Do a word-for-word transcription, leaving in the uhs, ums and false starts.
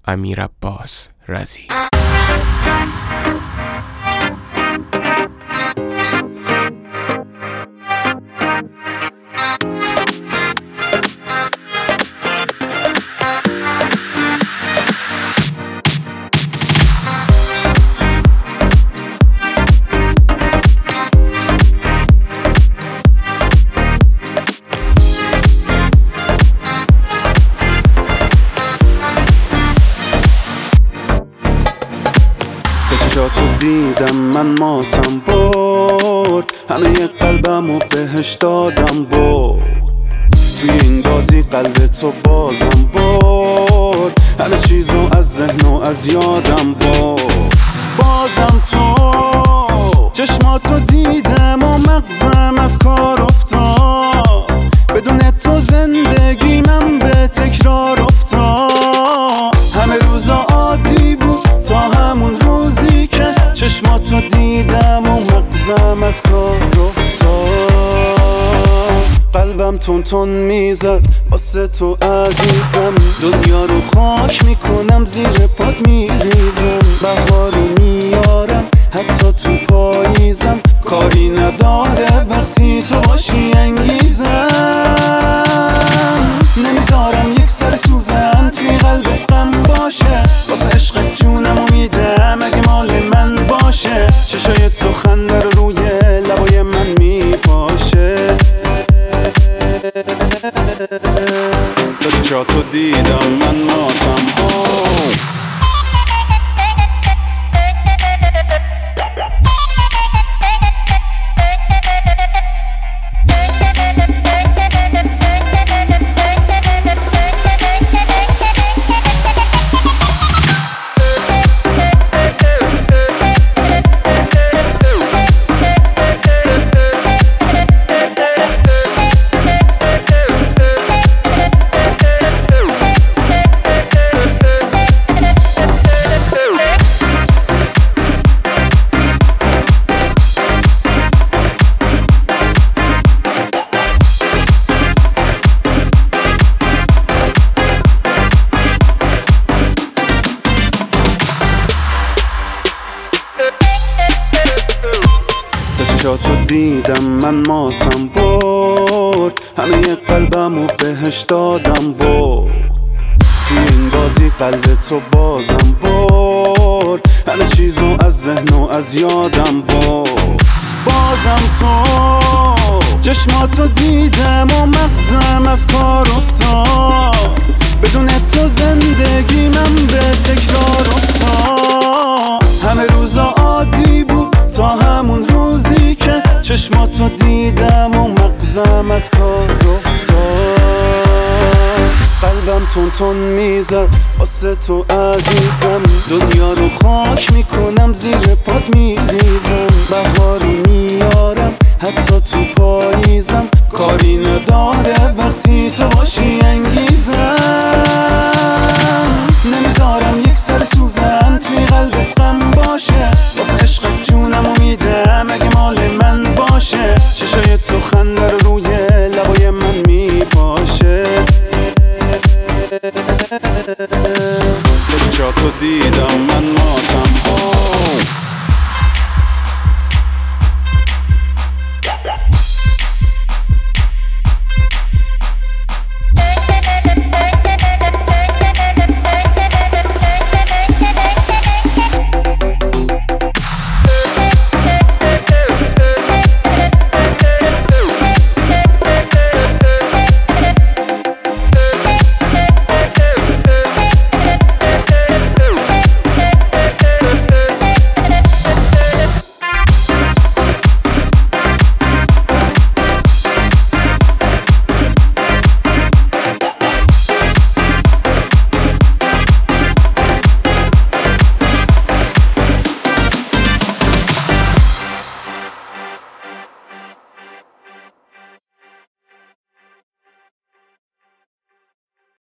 امیرعباس رضی. تو دیدم من ماتم برد، همه ی قلبم و بهش دادم برد. توی این بازی قلب تو بازم برد، همه چیزو از ذهن و از یادم برد. بازم تو چشماتو دیدم و مغزم از کار افتاد، بدون تو زندگی من به تکرار افتاد. همه روزا عادی بود تا همون روزی که چشماتو دیدم و مغزم از کار افتاد. قلبم تون تون میزد واسه تو عزیزم، دنیا رو خاک میکنم زیر پات میریزم. بهارو میارم حتی تو پاییزم، کاری نداره وقتی تو باشی انگیزم. نمیذارم یک سر سوزن توی قلبت غم باشه، واسه عشق جونم و میدم اگه مال من باشه. چشای تو خنده رو روی لبای من میپاشه. تا چشاتو دیدم من ماتم برد. تو دیدم من ماتم برد، همه ی قلبم و بهش دادم برد. توی این بازی قلب تو بازم برد، همه چیزو از ذهن و از یادم برد. بازم تو چشماتو دیدم و مغزم از کار افتاد، بدون تو زندگی من به تکرار افتاد. همه روزا عادی بود تا همون روزی که چشماتو دیدم و مغزم از کار افتاد. قلبم تون تون میزد واسه تو عزیزم، دنیا رو خاک میکنم زیر پات میریزم. بهارو میارم حتی تو پاییزم، کاری نداره وقتی تو باشی انگیزم. نمیذارم یک سر سوزن توی قلبت غم باشه، واسه عشق جونم و میدم اگه مال من باشه. چشای تو خنده رو روی لبای من میپاشه. تا چشاتو دیدم من